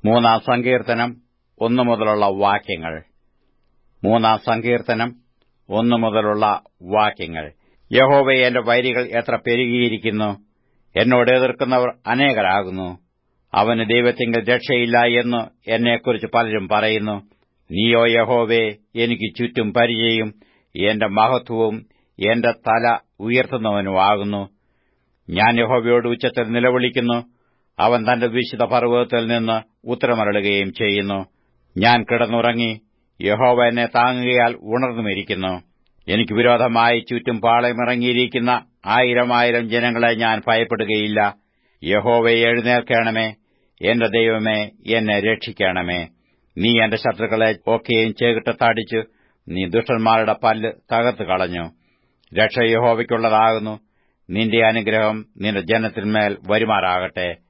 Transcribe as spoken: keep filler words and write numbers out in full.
മൂന്നാം സങ്കീർത്തനം ഒന്നു മുതലുള്ള വാക്യങ്ങൾ. മൂന്നാം സങ്കീർത്തനം ഒന്നു മുതലുള്ള വാക്യങ്ങൾ. യഹോവേ, എന്റെ വൈരികൾ എത്ര പെരുകിയിരിക്കുന്നു! എന്നോട് എതിർക്കുന്നവർ അനേകരാകുന്നു. അവന് ദൈവത്തിങ്കൽ രക്ഷയില്ല എന്ന് എന്നെക്കുറിച്ച് പലരും പറയുന്നു. നീയോ യഹോവേ, എനിക്ക് ചുറ്റും പരിചയും എന്റെ മഹത്വവും എന്റെ തല ഉയർത്തുന്നവനുമാകുന്നു. ഞാൻ യഹോവയോട് ഉച്ചത്തിൽ നിലവിളിക്കുന്നു. അവൻ തന്റെ വിശുദ്ധ പർവ്വതത്തിൽ നിന്ന് ഉത്തരമരുളുകയും ചെയ്യുന്നു. ഞാൻ കിടന്നുറങ്ങി, യഹോവ എന്നെ താങ്ങുകയാൽ ഉണർന്നുമിരിക്കുന്നു. എനിക്ക് വിരോധമായി ചുറ്റും പാളയമിറങ്ങിയിരിക്കുന്ന ആയിരം ആയിരം ജനങ്ങളെ ഞാൻ ഭയപ്പെടുകയില്ല. യഹോവേ, എഴുന്നേൽക്കണമേ. എന്റെ ദൈവമേ, എന്നെ രക്ഷിക്കണമേ. നീ എന്റെ ശത്രുക്കളെ ഒക്കെയും ചേകിട്ടത്തടിച്ചു. നീ ദുഷ്ടന്മാരുടെ പല്ല് തകർത്തു കളഞ്ഞു. രക്ഷ യഹോവയ്ക്കുള്ളതാകുന്നു. നിന്റെ അനുഗ്രഹം നിന്റെ ജനത്തിന്മേൽ വരുമാറാകട്ടെ.